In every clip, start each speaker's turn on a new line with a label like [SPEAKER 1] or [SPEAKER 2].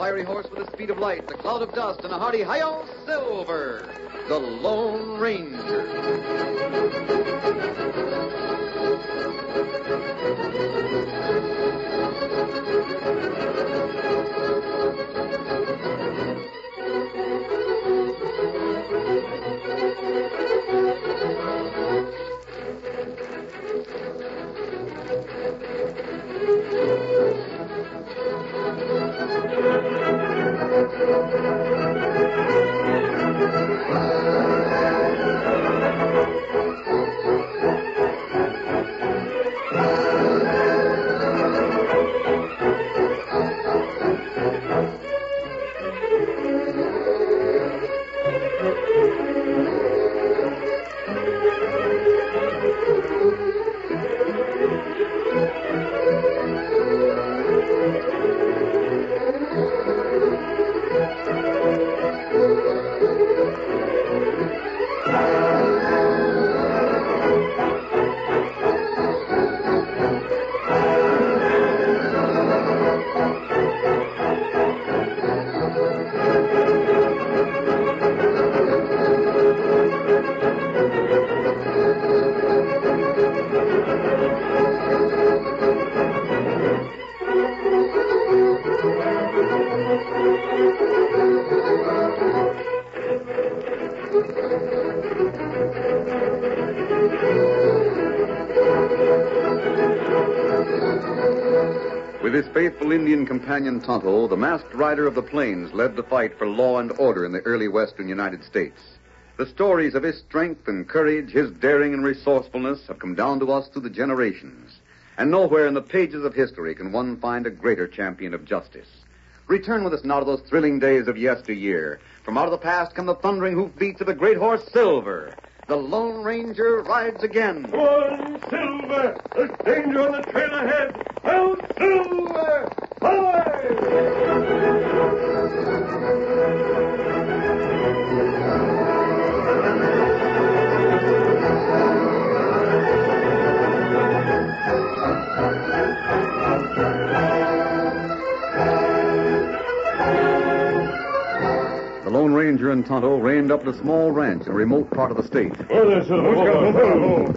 [SPEAKER 1] fiery horse with the speed of light, the cloud of dust, and a hearty hi-yo, Silver, the Lone Ranger. With his faithful Indian companion Tonto, the masked rider of the plains led the fight for law and order in the early western United States. The stories of his strength and courage, his daring and resourcefulness have come down to us through the generations. And nowhere in the pages of history can one find a greater champion of justice. Return with us now to those thrilling days of yesteryear. From out of the past come the thundering hoofbeats of the great horse Silver. The Lone Ranger rides again.
[SPEAKER 2] One, Silver! There's danger on the trail ahead! Out, Silver!
[SPEAKER 1] The Lone Ranger and Tonto reined up at a small ranch in a remote part of the state.
[SPEAKER 2] Oh, there, Silver.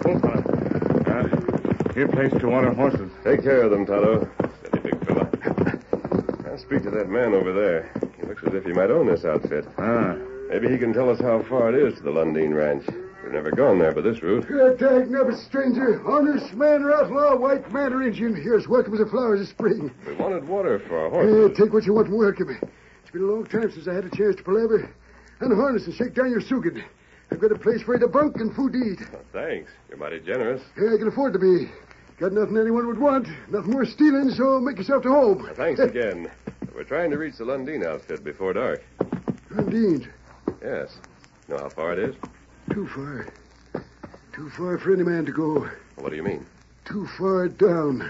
[SPEAKER 3] Here, place to water horses.
[SPEAKER 2] Take care of them, Tonto. Steady, big fella. I'll speak to that man over there. He looks as if he might own this outfit. Maybe he can tell us how far it is to the Lundeen Ranch. We've never gone there by this route.
[SPEAKER 4] Tag never stranger. Honest man or outlaw, white man or Indian. Here's welcome as the flowers of spring.
[SPEAKER 2] We wanted water for our horses.
[SPEAKER 4] Take what you want from welcome. It's been a long time since I had a chance to palaver. Unharness and shake down your sugan. I've got a place for you to bunk and food to eat.
[SPEAKER 2] Oh, thanks. You're mighty generous.
[SPEAKER 4] I can afford to be. Got nothing anyone would want. Nothing more stealing, so make yourself to home.
[SPEAKER 2] Well, thanks again. We're trying to reach the Lundeen outfit before dark.
[SPEAKER 4] Lundeen?
[SPEAKER 2] Yes. Know how far it is?
[SPEAKER 4] Too far. Too far for any man to go.
[SPEAKER 2] What do you mean?
[SPEAKER 4] Too far down.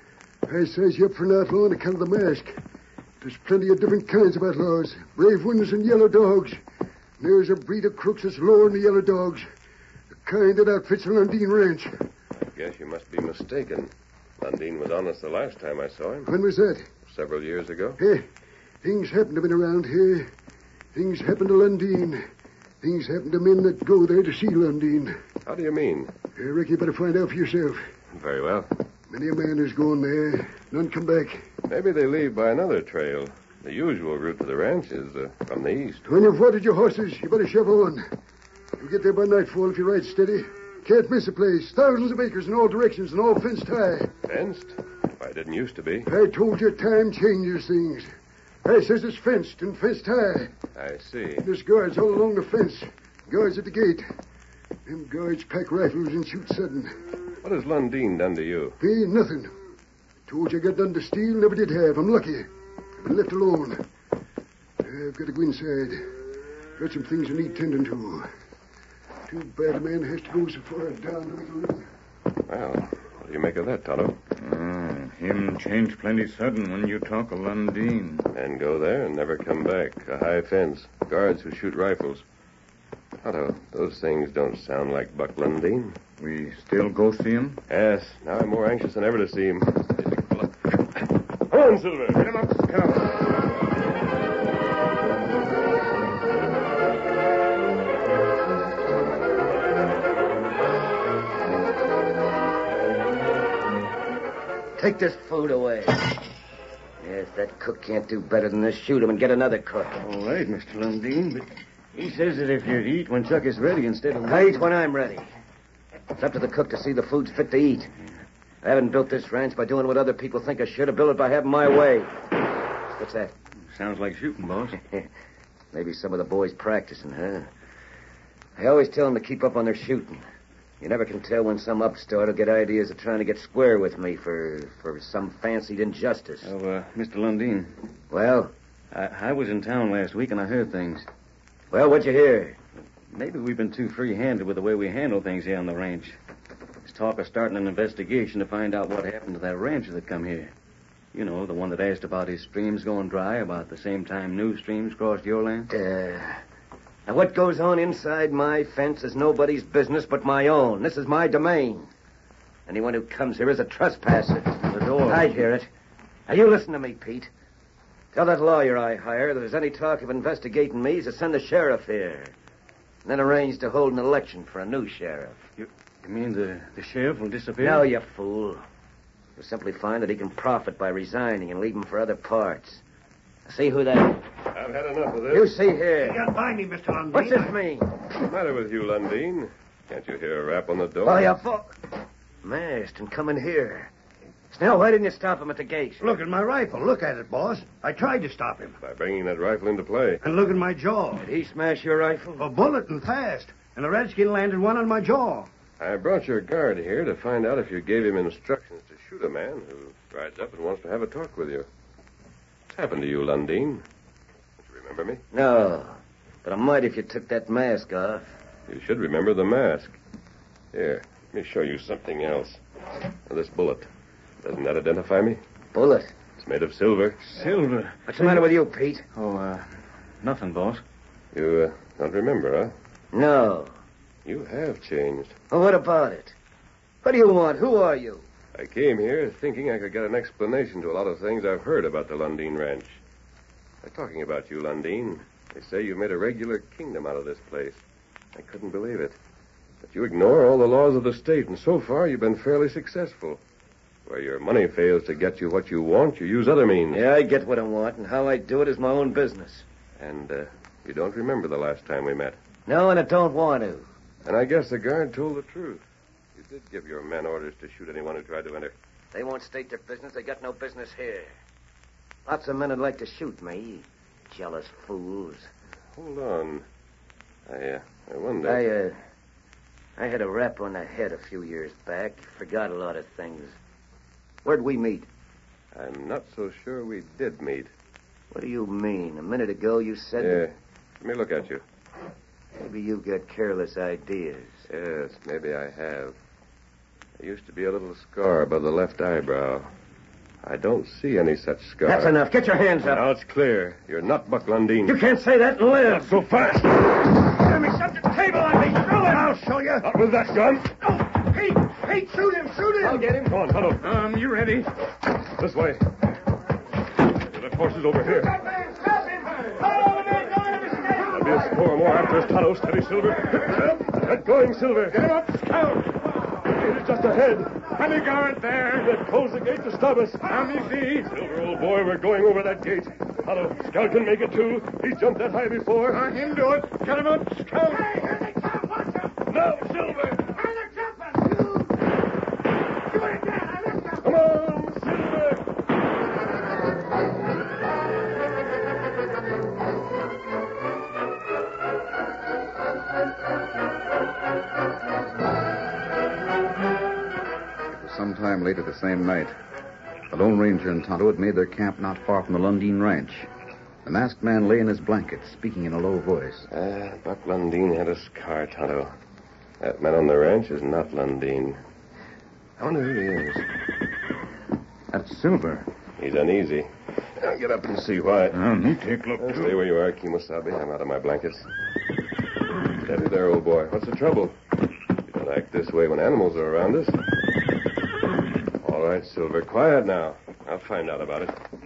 [SPEAKER 4] I size you up for an outlaw on account of the mask. There's plenty of different kinds of outlaws. Brave ones and yellow dogs. There's a breed of crooks that's lower than the yellow dogs. The kind that outfits the Lundeen Ranch.
[SPEAKER 2] I guess you must be mistaken. Lundeen was on us the last time I saw him.
[SPEAKER 4] When was that?
[SPEAKER 2] Several years ago.
[SPEAKER 4] Hey, things happen to been around here. Things happen to Lundeen. Things happen to men that go there to see Lundeen.
[SPEAKER 2] How do you mean?
[SPEAKER 4] I reckon you better find out for yourself.
[SPEAKER 2] Very well.
[SPEAKER 4] Many a man who's going there. None come back.
[SPEAKER 2] Maybe they leave by another trail. The usual route to the ranch is from the east.
[SPEAKER 4] When you've watered your horses, you better shove on. You'll get there by nightfall if you ride steady. Can't miss the place. Thousands of acres in all directions and all fenced high.
[SPEAKER 2] Fenced? I didn't used to be.
[SPEAKER 4] I told you time changes things. I says it's fenced and fenced high.
[SPEAKER 2] I see.
[SPEAKER 4] There's guards all along the fence. Guards at the gate. Them guards pack rifles and shoot sudden.
[SPEAKER 2] What has Lundeen done to you?
[SPEAKER 4] Ain't nothing. Told you I got none to steal, never did have. I'm lucky. I've been left alone. I've got to go inside. Got some things I need tending to. Too bad a man has to go so far down to make a living.
[SPEAKER 2] Well, what do you make of that, Tonto?
[SPEAKER 3] Him change plenty sudden when you talk of Lundeen.
[SPEAKER 2] And go there and never come back. A high fence. Guards who shoot rifles. Tonto, those things don't sound like Buck Lundeen.
[SPEAKER 3] We still go see him?
[SPEAKER 2] Yes. Now I'm more anxious than ever to see him. Come on, Silver.
[SPEAKER 3] Get him up, Scout.
[SPEAKER 5] Take this food away. Yes, that cook can't do better than this. Shoot him and get another cook.
[SPEAKER 6] All right, Mr. Lundeen, but he says that if you eat when Chuck is ready instead of...
[SPEAKER 5] I eat when I'm ready. It's up to the cook to see the food's fit to eat. I haven't built this ranch by doing what other people think I should. I built it by having my way. What's that?
[SPEAKER 6] Sounds like shooting, boss.
[SPEAKER 5] Maybe some of the boys practicing, huh? I always tell them to keep up on their shooting. You never can tell when some upstart will get ideas of trying to get square with me for some fancied injustice.
[SPEAKER 6] Oh, Mr. Lundeen.
[SPEAKER 5] Well?
[SPEAKER 6] I was in town last week and I heard things.
[SPEAKER 5] Well, what'd you hear?
[SPEAKER 6] Maybe we've been too free-handed with the way we handle things here on the ranch. There's talk of starting an investigation to find out what happened to that rancher that come here. You know, the one that asked about his streams going dry about the same time new streams crossed your land.
[SPEAKER 5] Now, what goes on inside my fence is nobody's business but my own. This is my domain. Anyone who comes here is a trespasser.
[SPEAKER 6] The door.
[SPEAKER 5] I hear it. Now, you listen to me, Pete. Tell that lawyer I hire that if there's any talk of investigating me, he's to send the sheriff here. And then arrange to hold an election for a new sheriff.
[SPEAKER 6] You mean the sheriff will disappear?
[SPEAKER 5] No, you fool. You'll simply find that he can profit by resigning and leave him for other parts. See who that is.
[SPEAKER 2] I've had enough of this.
[SPEAKER 5] You see here.
[SPEAKER 7] You can't find me, Mr. Lundeen.
[SPEAKER 5] What's this mean?
[SPEAKER 2] What's the matter with you, Lundeen? Can't you hear a rap on the door?
[SPEAKER 5] Oh, you fool. Masked and coming here. Snell, why didn't you stop him at the gate?
[SPEAKER 7] Look at my rifle. Look at it, boss. I tried to stop him.
[SPEAKER 2] By bringing that rifle into play.
[SPEAKER 7] And look at my jaw.
[SPEAKER 5] Did he smash your rifle?
[SPEAKER 7] A bullet and fast. And the redskin landed one on my jaw.
[SPEAKER 2] I brought your guard here to find out if you gave him instructions to shoot a man who rides up and wants to have a talk with you. What's happened to you, Lundeen? Don't you remember me?
[SPEAKER 5] No. But I might if you took that mask off.
[SPEAKER 2] You should remember the mask. Here, let me show you something else. Now, this bullet. Doesn't that identify me?
[SPEAKER 5] Bullet?
[SPEAKER 2] It's made of silver.
[SPEAKER 6] Silver.
[SPEAKER 5] What's the matter with you, Pete?
[SPEAKER 6] Oh, nothing, boss.
[SPEAKER 2] You don't remember, huh?
[SPEAKER 5] No.
[SPEAKER 2] You have changed.
[SPEAKER 5] Well, what about it? What do you want? Who are you?
[SPEAKER 2] I came here thinking I could get an explanation to a lot of things I've heard about the Lundeen Ranch. They're talking about you, Lundeen. They say you made a regular kingdom out of this place. I couldn't believe it. But you ignore all the laws of the state, and so far you've been fairly successful. Where your money fails to get you what you want, you use other means.
[SPEAKER 5] Yeah, I get what I want, and how I do it is my own business.
[SPEAKER 2] And you don't remember the last time we met.
[SPEAKER 5] No, and I don't want to.
[SPEAKER 2] And I guess the guard told the truth. You did give your men orders to shoot anyone who tried to enter.
[SPEAKER 5] They won't state their business. They got no business here. Lots of men would like to shoot me. Jealous fools.
[SPEAKER 2] Hold on. I wonder...
[SPEAKER 5] I had a rap on the head a few years back. Forgot a lot of things. Where'd we meet?
[SPEAKER 2] I'm not so sure we did meet.
[SPEAKER 5] What do you mean? A minute ago you said...
[SPEAKER 2] Let me look at you.
[SPEAKER 5] Maybe you've got careless ideas.
[SPEAKER 2] Yes, maybe I have. There used to be a little scar above the left eyebrow. I don't see any such scar.
[SPEAKER 5] That's enough. Get your hands up.
[SPEAKER 2] Now it's clear. You're not Buck Lundeen.
[SPEAKER 5] You can't say that and live.
[SPEAKER 2] Not so fast.
[SPEAKER 7] Let me shut the table on me. Throw it. I'll show you.
[SPEAKER 2] Not with that gun.
[SPEAKER 7] Oh, Pete, shoot him.
[SPEAKER 5] I'll get him.
[SPEAKER 2] Come on, Tonto.
[SPEAKER 3] You ready?
[SPEAKER 2] This way. The horses over here. There'll be a score more after us, Tonto. Steady, Silver. Get going, Silver.
[SPEAKER 3] Get him up, Scout.
[SPEAKER 2] He's just ahead.
[SPEAKER 3] Any guard there?
[SPEAKER 2] They've closed the gate to stop us.
[SPEAKER 3] Let me see.
[SPEAKER 2] Silver, old boy, we're going over that gate. Tonto, Scout can make it, too. He's jumped that high before.
[SPEAKER 3] Him do it. Get him up, Scout.
[SPEAKER 7] Hey, here they come. Watch them.
[SPEAKER 2] Now, Silver.
[SPEAKER 7] And they're jumping. Do it again. I missed them.
[SPEAKER 2] Come on, Silver.
[SPEAKER 1] Sometime later the same night, the Lone Ranger and Tonto had made their camp not far from the Lundeen Ranch. The masked man lay in his blanket, speaking in a low voice.
[SPEAKER 2] Buck Lundeen had a scar, Tonto. That man on the ranch is not Lundeen. I wonder who he is.
[SPEAKER 6] That's Silver.
[SPEAKER 2] He's uneasy. I'll get up and see why.
[SPEAKER 3] Me take a look, too.
[SPEAKER 2] Stay where you are, Kimosabe. I'm out of my blankets. Steady there, old boy. What's the trouble? You don't act this way when animals are around us. All right, Silver. Quiet now. I'll find out about it.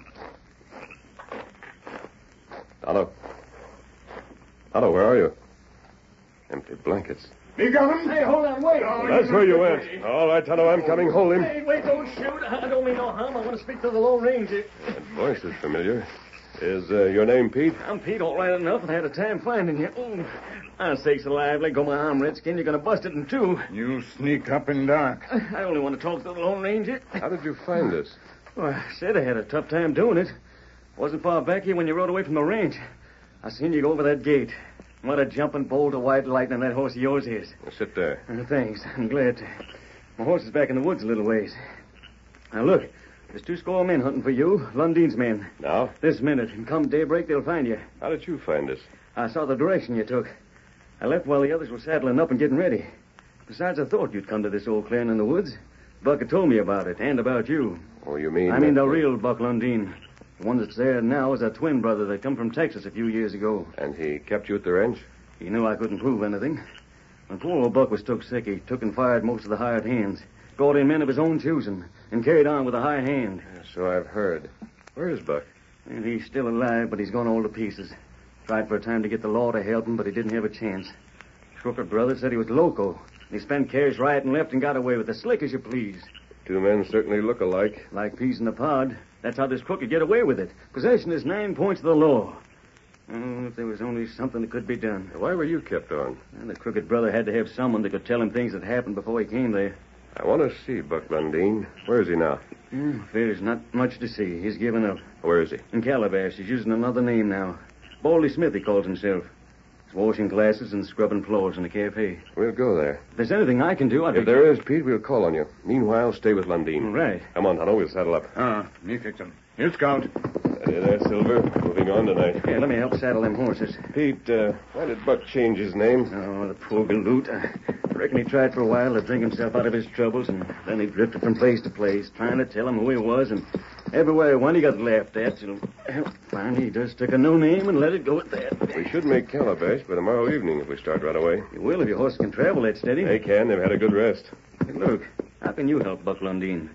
[SPEAKER 2] Tonto. Tonto, where are you? Empty blankets.
[SPEAKER 3] You got him?
[SPEAKER 7] Hey, hold on. Wait.
[SPEAKER 2] That's where you went. All right, Tonto, I'm coming. Hold him.
[SPEAKER 7] Hey, wait. Don't
[SPEAKER 6] Don't shoot. I don't mean no harm. I want to speak to the Lone Ranger.
[SPEAKER 2] That voice is familiar. Is your name Pete?
[SPEAKER 6] I'm Pete, all right enough, and I had a time finding you. Sakes alive, let go my arm, Redskin. You're going to bust it in two.
[SPEAKER 3] You sneak up in dark.
[SPEAKER 6] I only want to talk to the Lone Ranger.
[SPEAKER 2] How did you find us?
[SPEAKER 6] Well, I said I had a tough time doing it. Wasn't far back here when you rode away from the range. I seen you go over that gate. What a jumping bolt of white lightning that horse of yours is.
[SPEAKER 2] Now, sit there.
[SPEAKER 6] Thanks. I'm glad to. My horse is back in the woods a little ways. Now, look. There's 2 men hunting for you, Lundine's men.
[SPEAKER 2] Now?
[SPEAKER 6] This minute. And come daybreak, they'll find you.
[SPEAKER 2] How did you find us?
[SPEAKER 6] I saw the direction you took. I left while the others were saddling up and getting ready. Besides, I thought you'd come to this old clearing in the woods. Buck had told me about it, and about you.
[SPEAKER 2] Oh, you mean...
[SPEAKER 6] I mean the real Buck Lundeen. The one that's there now is a twin brother that come from Texas a few years ago.
[SPEAKER 2] And he kept you at the ranch?
[SPEAKER 6] He knew I couldn't prove anything. When poor old Buck was took sick, he took and fired most of the hired hands. Brought in men of his own choosing, and carried on with a high hand.
[SPEAKER 2] So I've heard. Where is Buck?
[SPEAKER 6] And he's still alive, but he's gone all to pieces. Tried for a time to get the law to help him, but he didn't have a chance. Crooked brother said he was loco. He spent cash right and left and got away with it, slick as you please.
[SPEAKER 2] 2 men certainly look alike.
[SPEAKER 6] Like peas in a pod. That's how this crook could get away with it. Possession is 9 points of the law. Oh, if there was only something that could be done.
[SPEAKER 2] Why were you kept on?
[SPEAKER 6] And the crooked brother had to have someone that could tell him things that happened before he came there.
[SPEAKER 2] I want to see Buck Lundeen. Where is he now?
[SPEAKER 6] There's not much to see. He's given up.
[SPEAKER 2] Where is he?
[SPEAKER 6] In Calabash. He's using another name now. Baldy Smith, he calls himself. He's washing glasses and scrubbing floors in the cafe.
[SPEAKER 2] We'll go there.
[SPEAKER 6] If there's anything I can do, I'd
[SPEAKER 2] If there is, Pete, we'll call on you. Meanwhile, stay with Lundeen.
[SPEAKER 6] Right.
[SPEAKER 2] Come on, Tonto. We'll saddle up.
[SPEAKER 3] Me fix him. You scout.
[SPEAKER 2] Steady there, Silver. Moving on tonight.
[SPEAKER 6] Yeah, let me help saddle them horses.
[SPEAKER 2] Pete, why did Buck change his name?
[SPEAKER 6] Oh, the poor galoot. I reckon he tried for a while to drink himself out of his troubles, and then he drifted from place to place, trying to tell him who he was, and everywhere he went, he got laughed at, till finally he just took a new name and let it go at that.
[SPEAKER 2] We should make Calabash by tomorrow evening if we start right away.
[SPEAKER 6] You will if your horse can travel that steady.
[SPEAKER 2] They can. They've had a good rest.
[SPEAKER 6] Hey, look, how can you help Buck Lundeen?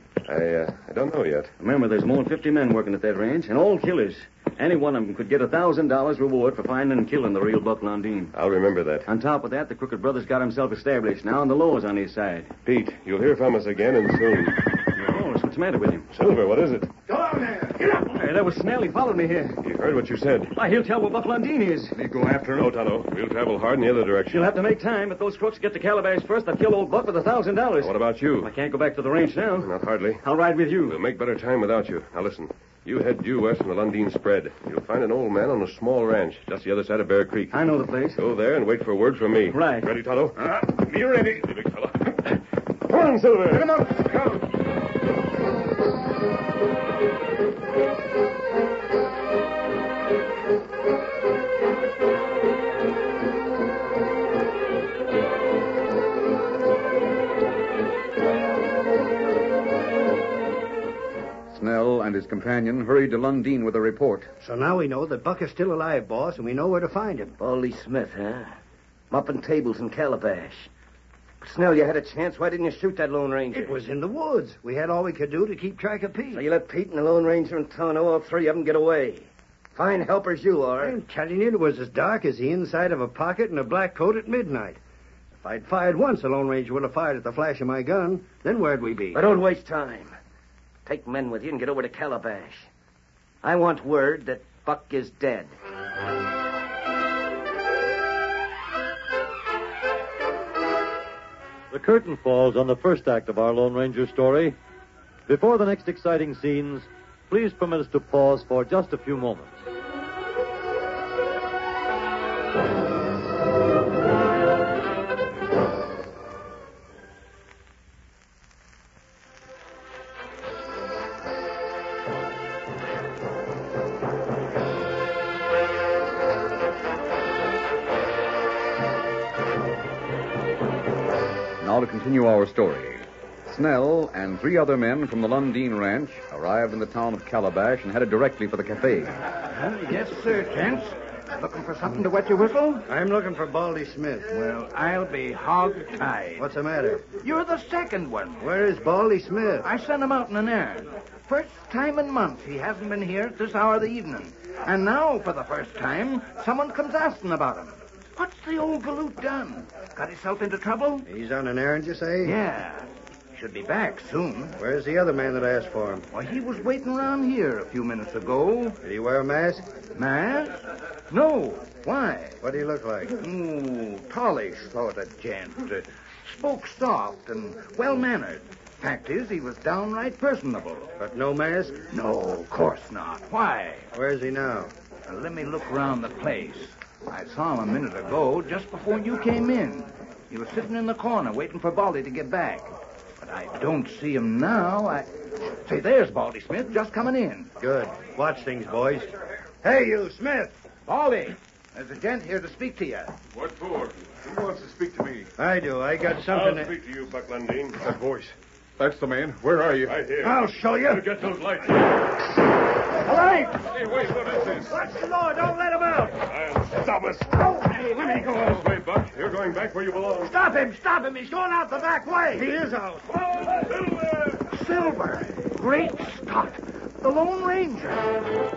[SPEAKER 2] I don't know yet.
[SPEAKER 6] Remember, there's more than 50 men working at that ranch, and all killers. Any one of them could get $1,000 reward for finding and killing the real Buck Lundeen.
[SPEAKER 2] I'll remember that.
[SPEAKER 6] On top of that, the crooked brother's got himself established now, and the law's on his side.
[SPEAKER 2] Pete, you'll hear from us again and soon.
[SPEAKER 6] Your horse, what's the matter with him?
[SPEAKER 2] Silver, what is it?
[SPEAKER 7] Go on there. Get up.
[SPEAKER 6] Hey, that was Snell. He followed me here.
[SPEAKER 2] You heard what you said.
[SPEAKER 6] Why, he'll tell where Buck Lundeen is.
[SPEAKER 3] Me go after him.
[SPEAKER 2] No, Tonto. We'll travel hard in the other direction.
[SPEAKER 6] You'll have to make time. If those crooks get to Calabash first, they'll kill old Buck with $1,000.
[SPEAKER 2] What about you?
[SPEAKER 6] I can't go back to the ranch now.
[SPEAKER 2] Not hardly.
[SPEAKER 6] I'll ride with you.
[SPEAKER 2] We'll make better time without you. Now listen. You head due west from the Lundeen spread. You'll find an old man on a small ranch just the other side of Bear Creek.
[SPEAKER 6] I know the place.
[SPEAKER 2] Go there and wait for word from me.
[SPEAKER 6] Right.
[SPEAKER 2] Ready, Tonto?
[SPEAKER 3] Be ready.
[SPEAKER 2] Hey, big fella. Come on, Silver.
[SPEAKER 3] Get him up. Come.
[SPEAKER 1] Snell and his companion hurried to Lundeen with a report.
[SPEAKER 8] So now we know that Buck is still alive, boss, and we know where to find him.
[SPEAKER 5] Baldy Smith, huh? Mopping tables in Calabash. Snell, you had a chance. Why didn't you shoot that Lone Ranger?
[SPEAKER 8] It was in the woods. We had all we could do to keep track of Pete.
[SPEAKER 5] So you let Pete and the Lone Ranger and Tonto, all 3 of them, get away. Fine helpers you are.
[SPEAKER 8] I'm telling you, it was as dark as the inside of a pocket in a black coat at midnight. If I'd fired once, the Lone Ranger would have fired at the flash of my gun. Then where'd we be?
[SPEAKER 5] But don't waste time. Take men with you and get over to Calabash. I want word that Buck is dead.
[SPEAKER 9] The curtain falls on the first act of our Lone Ranger story. Before the next exciting scenes, please permit us to pause for just a few moments.
[SPEAKER 1] Now to continue our story. Snell and 3 other men from the Lundeen Ranch arrived in the town of Calabash and headed directly for the cafe.
[SPEAKER 10] Yes, sir, gents. Looking for something to wet your whistle?
[SPEAKER 8] I'm looking for Baldy Smith.
[SPEAKER 10] Well, I'll be hog-tied.
[SPEAKER 8] What's the matter?
[SPEAKER 10] You're the second one.
[SPEAKER 8] Where is Baldy Smith?
[SPEAKER 10] I sent him out on an errand. First time in months he hasn't been here at this hour of the evening. And now, for the first time, someone comes asking about him. What's the old galoot done? Got himself into trouble?
[SPEAKER 8] He's on an errand, you say?
[SPEAKER 10] Yeah. should be back soon.
[SPEAKER 8] Where's the other man that asked for him?
[SPEAKER 10] Why, he was waiting around here a few minutes ago.
[SPEAKER 8] Did he wear a mask?
[SPEAKER 10] Mask? No. Why?
[SPEAKER 8] What do he look like?
[SPEAKER 10] Ooh, tallish sort of gent. Spoke soft and well-mannered. Fact is, he was downright personable.
[SPEAKER 8] But no mask?
[SPEAKER 10] No, of course not. Why?
[SPEAKER 8] Where's he now?
[SPEAKER 10] Now, let me look around the place. I saw him a minute ago, just before you came in. He was sitting in the corner waiting for Baldy to get back. But I don't see him now. Say, there's Baldy Smith just coming in.
[SPEAKER 8] Good. Watch things, boys. Hey, you, Smith!
[SPEAKER 10] Baldy, there's a gent here to speak to you.
[SPEAKER 2] What for?
[SPEAKER 11] Who wants to speak to me?
[SPEAKER 8] I do. I got something
[SPEAKER 2] I'll speak to you, Buck Lundeen.
[SPEAKER 11] That voice. That's the man. Where are you?
[SPEAKER 2] Right here.
[SPEAKER 8] I'll show you.
[SPEAKER 2] Get those lights.
[SPEAKER 8] All right!
[SPEAKER 2] Hey, wait, what is this?
[SPEAKER 8] Watch the door. Don't let him out.
[SPEAKER 2] I'll stop us.
[SPEAKER 8] Hey, let me go.
[SPEAKER 2] This way, Buck. You're going back where you belong.
[SPEAKER 8] Stop him. Stop him. He's going out the back way. He is out.
[SPEAKER 10] Silver. Great Scott. The Lone Ranger.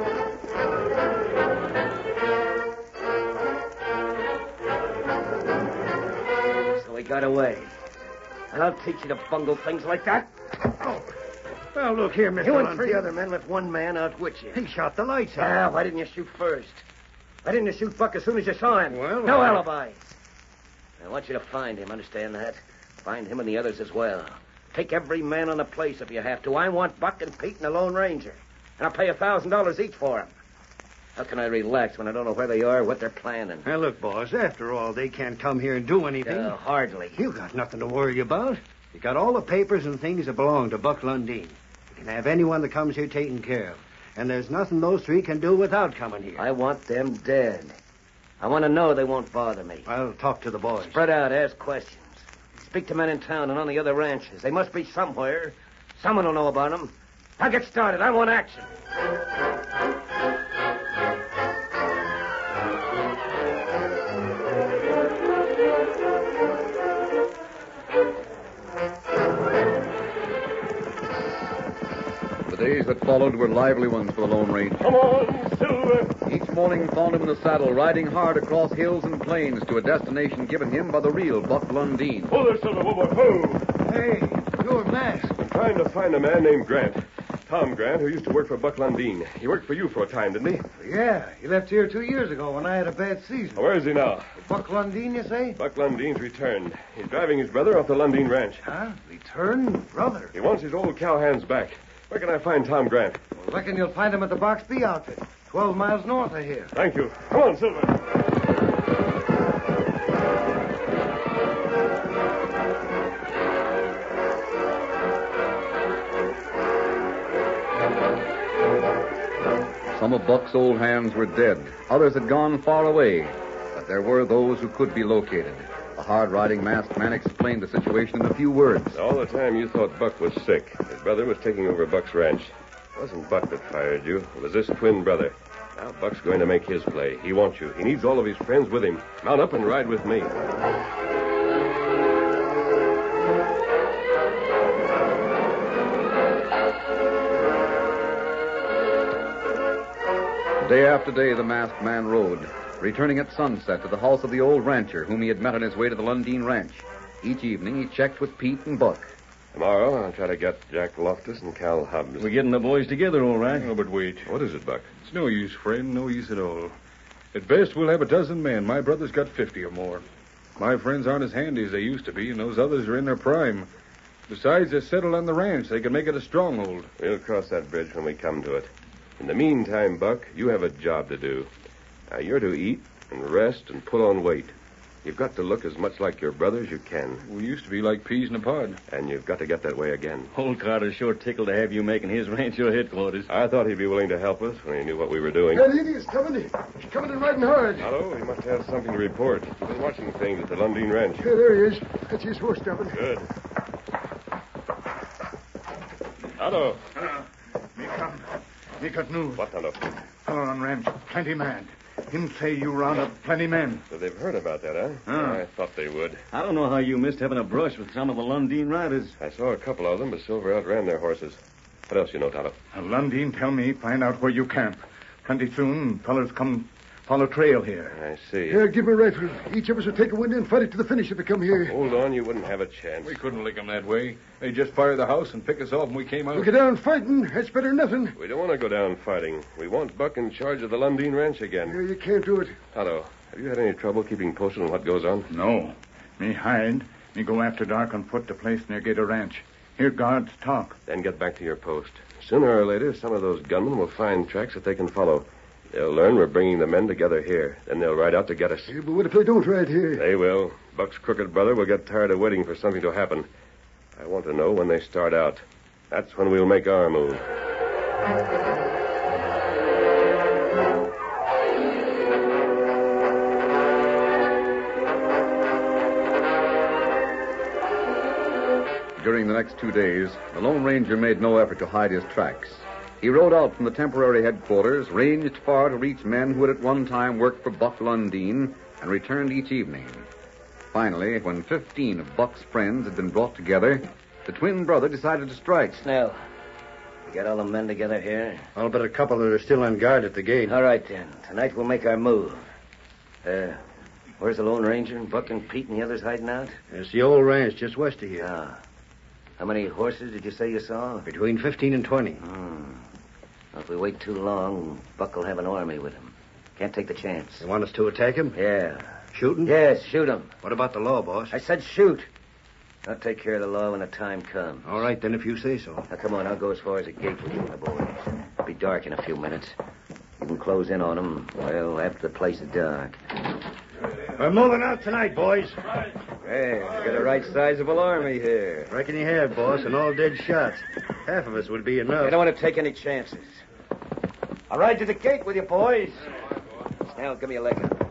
[SPEAKER 5] So he got away. And I'll teach you to bungle things like that.
[SPEAKER 8] Oh. Well, look here, Mr.
[SPEAKER 5] You and
[SPEAKER 8] Lundeen.
[SPEAKER 5] 3 other men left 1 man outwit you.
[SPEAKER 8] He shot the lights out.
[SPEAKER 5] Why didn't you shoot first? Why didn't you shoot Buck as soon as you saw him?
[SPEAKER 8] Well,
[SPEAKER 5] no alibi. I want you to find him, understand that? Find him and the others as well. Take every man on the place if you have to. I want Buck and Pete and the Lone Ranger. And I'll pay $1,000 each for them. How can I relax when I don't know where they are, what they're planning?
[SPEAKER 8] Now, look, boss, after all, they can't come here and do anything.
[SPEAKER 5] Hardly.
[SPEAKER 8] You got nothing to worry about. You got all the papers and things that belong to Buck Lundeen. You can have anyone that comes here taken care of. And there's nothing those 3 can do without coming here.
[SPEAKER 5] I want them dead. I want to know they won't bother me.
[SPEAKER 8] I'll talk to the boys.
[SPEAKER 5] Spread out, ask questions. Speak to men in town and on the other ranches. They must be somewhere. Someone will know about them. I'll get started. I want action.
[SPEAKER 1] The days that followed were lively ones for the Lone Ranger.
[SPEAKER 2] Come on, Silver.
[SPEAKER 1] Each morning found him in the saddle, riding hard across hills and plains to a destination given him by the real Buck Lundeen.
[SPEAKER 2] Hold there, Silver. Whoa.
[SPEAKER 11] Hey, you're masked.
[SPEAKER 2] I'm trying to find a man named Grant. Tom Grant, who used to work for Buck Lundeen. He worked for you for a time, didn't he?
[SPEAKER 11] Yeah, he left here 2 years ago when I had a bad season.
[SPEAKER 2] Where is he now?
[SPEAKER 11] Buck Lundeen, you say?
[SPEAKER 2] Buck Lundeen's returned. He's driving his brother off the Lundeen Ranch.
[SPEAKER 11] Huh? Return? Brother.
[SPEAKER 2] He wants his old cowhands back. Where can I find Tom Grant?
[SPEAKER 11] Well, reckon you'll find him at the Box B outfit, 12 miles north of here.
[SPEAKER 2] Thank you. Come on, Silver.
[SPEAKER 1] Some of Buck's old hands were dead. Others had gone far away. But there were those who could be located. The hard-riding masked man explained the situation in a few words.
[SPEAKER 2] All the time you thought Buck was sick. His brother was taking over Buck's ranch. It wasn't Buck that fired you. It was this twin brother. Now Buck's going to make his play. He wants you. He needs all of his friends with him. Mount up and ride with me.
[SPEAKER 1] Day after day, the masked man rode, returning at sunset to the house of the old rancher whom he had met on his way to the Lundeen Ranch. Each evening, he checked with Pete and Buck.
[SPEAKER 2] Tomorrow, I'll try to get Jack Loftus and Cal Hubbs.
[SPEAKER 3] We're getting the boys together, all right.
[SPEAKER 11] Oh, but wait.
[SPEAKER 2] What is it, Buck?
[SPEAKER 11] It's no use, friend. No use at all. At best, we'll have a dozen men. My brother's got 50 or more. My friends aren't as handy as they used to be, and those others are in their prime. Besides, they're settled on the ranch. They can make it a stronghold.
[SPEAKER 2] We'll cross that bridge when we come to it. In the meantime, Buck, you have a job to do. Now, you're to eat and rest and put on weight. You've got to look as much like your brother as you can.
[SPEAKER 11] We used to be like peas in a pod.
[SPEAKER 2] And you've got to get that way again.
[SPEAKER 3] Old Carter's sure tickled to have you making his ranch your headquarters.
[SPEAKER 2] I thought he'd be willing to help us when he knew what we were doing.
[SPEAKER 4] That Indian's coming. He's coming and riding hard.
[SPEAKER 2] Hello, he must have something to report. He's been watching things at the Lundeen Ranch.
[SPEAKER 4] Yeah, there he is. That's his horse stopping.
[SPEAKER 2] Good. Hello.
[SPEAKER 10] Me come. Me got news.
[SPEAKER 2] What, Tonto?
[SPEAKER 10] Fellow on ranch, plenty man. Him say you round up plenty men.
[SPEAKER 2] So they've heard about that, huh? I thought they would.
[SPEAKER 3] I don't know how you missed having a brush with some of the Lundeen riders.
[SPEAKER 2] I saw a couple of them, but Silver outran their horses. What else you know, Tonto?
[SPEAKER 10] Lundeen tell me find out where you camp. Plenty soon, fellas come Follow trail here.
[SPEAKER 2] I see.
[SPEAKER 4] Here, give me a rifle. Each of us will take a window and fight it to the finish if they come here.
[SPEAKER 2] Hold on, you wouldn't have a chance.
[SPEAKER 11] We couldn't lick 'em that way. They just fired the house and pick us off when we came out.
[SPEAKER 4] We get down fighting. That's better than nothing.
[SPEAKER 2] We don't want to go down fighting. We want Buck in charge of the Lundeen Ranch again.
[SPEAKER 4] Yeah, you can't do it.
[SPEAKER 2] Tonto, have you had any trouble keeping posted on what goes on?
[SPEAKER 10] No. Me hide. Me go after dark on foot to place near Gator Ranch. Hear guards talk.
[SPEAKER 2] Then get back to your post. Sooner or later, some of those gunmen will find tracks that they can follow. They'll learn we're bringing the men together here. Then they'll ride out to get us.
[SPEAKER 4] Yeah, but what if they don't ride here?
[SPEAKER 2] They will. Buck's crooked brother will get tired of waiting for something to happen. I want to know when they start out. That's when we'll make our move.
[SPEAKER 1] During the next 2 days, the Lone Ranger made no effort to hide his tracks. He rode out from the temporary headquarters, ranged far to reach men who had at one time worked for Buck Lundeen, and returned each evening. Finally, when 15 of Buck's friends had been brought together, the twin brother decided to strike.
[SPEAKER 5] Snell, you got all the men together here?
[SPEAKER 8] All but a couple that are still on guard at the gate.
[SPEAKER 5] All right, then. Tonight we'll make our move. Where's the Lone Ranger? Buck and Pete and the others hiding out?
[SPEAKER 8] It's the old ranch just west of here.
[SPEAKER 5] Ah. How many horses did you say you saw?
[SPEAKER 8] Between 15 and 20.
[SPEAKER 5] Well, if we wait too long, Buck will have an army with him. Can't take the chance.
[SPEAKER 8] You want us to attack him?
[SPEAKER 5] Yeah.
[SPEAKER 8] Shoot him?
[SPEAKER 5] Yes, shoot him.
[SPEAKER 8] What about the law, boss?
[SPEAKER 5] I said shoot. I'll take care of the law when the time comes.
[SPEAKER 8] All right, then, if you say so.
[SPEAKER 5] Now, come on. I'll go as far as the gate with you and the boys. It'll be dark in a few minutes. You can close in on them, well, after the place is dark.
[SPEAKER 8] We're moving out tonight, boys.
[SPEAKER 5] Hey, we got a right sizable army here.
[SPEAKER 8] Reckon you have, boss, and all dead shots. Half of us would be enough.
[SPEAKER 5] I don't want to take any chances. I'll ride to the gate with you, boys. Snell, give me a leg up.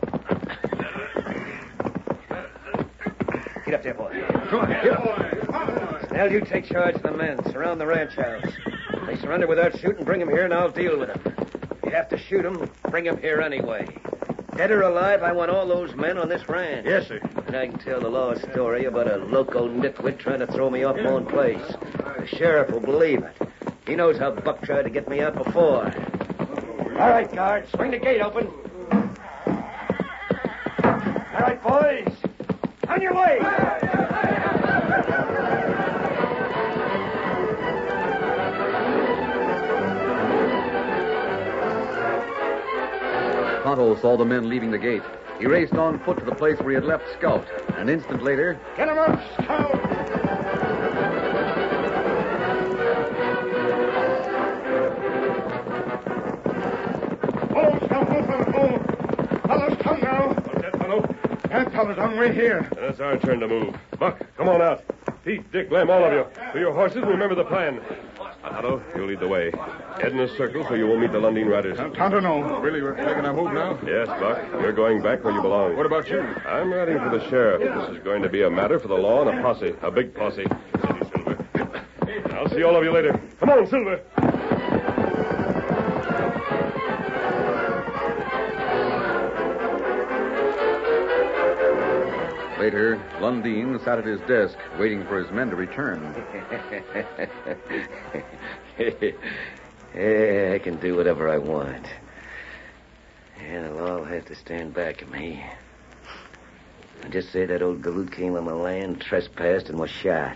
[SPEAKER 5] Get up there, boy.
[SPEAKER 8] Come on, get up.
[SPEAKER 5] Snell, you take charge of the men. Surround the ranch house. If they surrender without shooting, bring them here and I'll deal with them. If you have to shoot them, bring them here anyway. Dead or alive, I want all those men on this ranch.
[SPEAKER 8] Yes, sir.
[SPEAKER 5] And I can tell the law story about a loco nitwit trying to throw me off my own place. The sheriff will believe it. He knows how Buck tried to get me out before. All right, guard, swing the gate open. All right, boys, on your way.
[SPEAKER 1] Tonto saw the men leaving the gate. He raced on foot to the place where he had left Scout. An instant later...
[SPEAKER 7] Get him up, Scout! Oh, Scout, oh, fellows, come now.
[SPEAKER 2] What's that, fellow?
[SPEAKER 7] That fellow's on right here.
[SPEAKER 2] Then it's our turn to move. Buck, come on out. Pete, Dick, Lem, all of you. To your horses and remember the plan. Tonto, you lead the way. Head in a circle so you won't meet the Lundeen riders.
[SPEAKER 7] Tonto, no.
[SPEAKER 11] Really, we're taking our move now?
[SPEAKER 2] Yes, Buck. You're going back where you belong.
[SPEAKER 11] What about you?
[SPEAKER 2] I'm riding for the sheriff. This is going to be a matter for the law and a posse. A big posse. Steady, Silver. I'll see all of you later. Come on, Silver.
[SPEAKER 1] Later, Lundeen sat at his desk, waiting for his men to return.
[SPEAKER 5] Yeah, I can do whatever I want. Yeah, they'll all have to stand back of me. I just say that old galoot came on my land, trespassed, and was shot.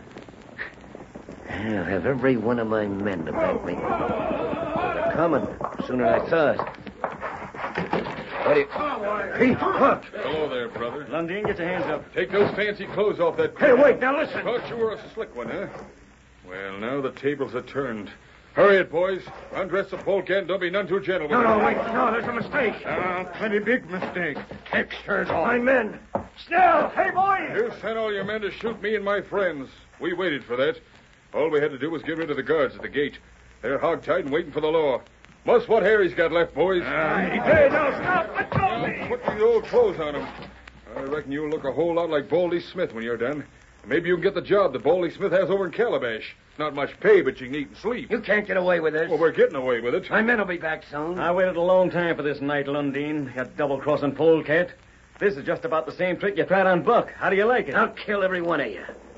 [SPEAKER 5] I'll have every one of my men to back me. They're coming sooner than I thought. What do you...
[SPEAKER 8] Pete, look.
[SPEAKER 11] Hello there, brother.
[SPEAKER 10] Lundeen, get your hands up.
[SPEAKER 11] Take those fancy clothes off that...
[SPEAKER 8] Hey, wait, now listen.
[SPEAKER 11] Thought you were a slick one, huh? Well, now the tables are turned. Hurry it, boys. Undress the polecat and don't be none too gentle with
[SPEAKER 7] No,
[SPEAKER 11] him.
[SPEAKER 7] wait. No, there's a mistake. Plenty big mistake. Take shirt off.
[SPEAKER 8] My men. Snell, hey, boys.
[SPEAKER 11] You sent all your men to shoot me and my friends. We waited for that. All we had to do was get rid of the guards at the gate. They're hogtied and waiting for the law. Muss what hair he's got left, boys.
[SPEAKER 7] Hey, now stop. Let go of me.
[SPEAKER 11] Put these old clothes on him. I reckon you'll look a whole lot like Baldy Smith when you're done. Maybe you can get the job that Baldy Smith has over in Calabash. Not much pay, but you can eat and sleep.
[SPEAKER 5] You can't get away with this.
[SPEAKER 11] Well, we're getting away with it.
[SPEAKER 5] My men will be back soon.
[SPEAKER 6] I waited a long time for this night, Lundeen. That double-crossing polecat. This is just about the same trick you tried on Buck. How do you like it?
[SPEAKER 5] I'll kill every one of you.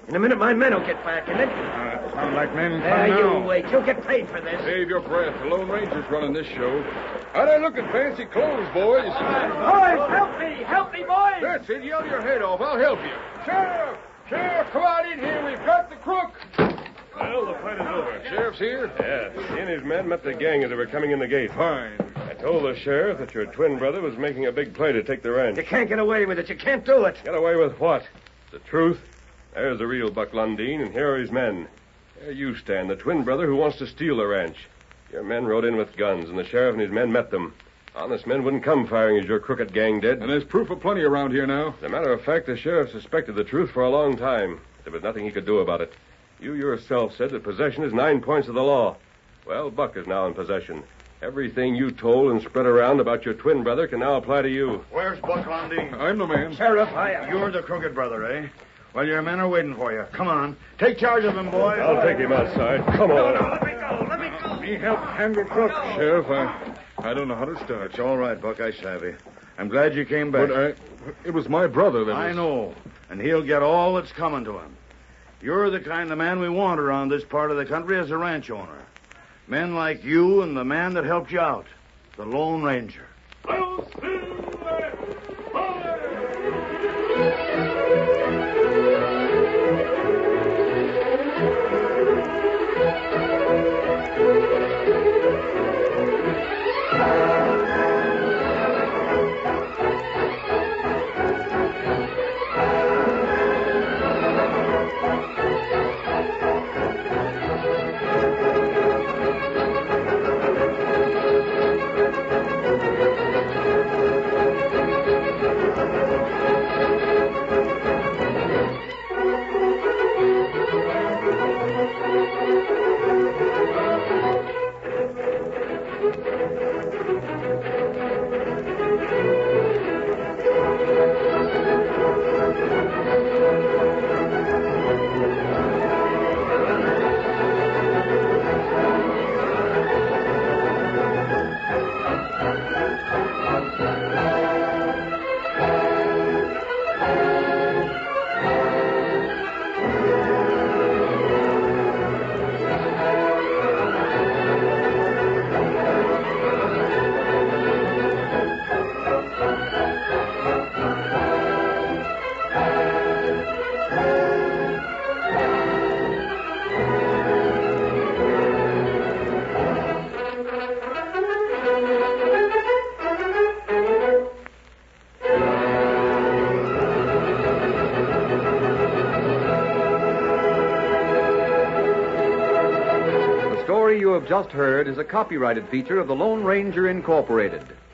[SPEAKER 5] In a minute, my men will get back, and then...
[SPEAKER 3] Sound like men
[SPEAKER 5] There,
[SPEAKER 3] come
[SPEAKER 5] you
[SPEAKER 3] now.
[SPEAKER 5] wait. You'll get paid for this.
[SPEAKER 11] Save your breath. The Lone Ranger's running this show. How'd I look in fancy clothes, boys?
[SPEAKER 7] Boys, help me! Help me, boys!
[SPEAKER 11] That's it. Yell your head off. I'll help you. Sheriff! Sheriff, come on in here. We've got the crook.
[SPEAKER 2] Well, the fight is over.
[SPEAKER 11] Sheriff's here?
[SPEAKER 2] Yeah, he and his men met the gang as they were coming in the gate.
[SPEAKER 11] Fine.
[SPEAKER 2] I told the sheriff that your twin brother was making a big play to take the ranch.
[SPEAKER 5] You can't get away with it. You can't do it.
[SPEAKER 2] Get away with what? The truth? There's the real Buck Lundeen, and here are his men. There you stand, the twin brother who wants to steal the ranch. Your men rode in with guns, and the sheriff and his men met them. Honest men wouldn't come firing as your crooked gang did.
[SPEAKER 11] And there's proof of plenty around here now.
[SPEAKER 2] As a matter of fact, the sheriff suspected the truth for a long time. There was nothing he could do about it. You yourself said that possession is 9 points of the law. Well, Buck is now in possession. Everything you told and spread around about your twin brother can now apply to you.
[SPEAKER 3] Where's Buck Lundeen?
[SPEAKER 11] I'm the man.
[SPEAKER 5] Sheriff,
[SPEAKER 3] You're the crooked brother, eh? Well, your men are waiting for you. Come on. Take charge of him, boy.
[SPEAKER 2] I'll take him outside. Come on.
[SPEAKER 7] Let me go! Let me go!
[SPEAKER 11] Me help handle crook. Sheriff, I don't know how to start.
[SPEAKER 3] It's all right, Buck. I savvy. I'm glad you came back.
[SPEAKER 11] But it was my brother that
[SPEAKER 3] I
[SPEAKER 11] was...
[SPEAKER 3] know. And he'll get all that's coming to him. You're the kind of man we want around this part of the country as a ranch owner. Men like you and the man that helped you out, the Lone Ranger.
[SPEAKER 1] The story you have just heard is a copyrighted feature of the Lone Ranger Incorporated.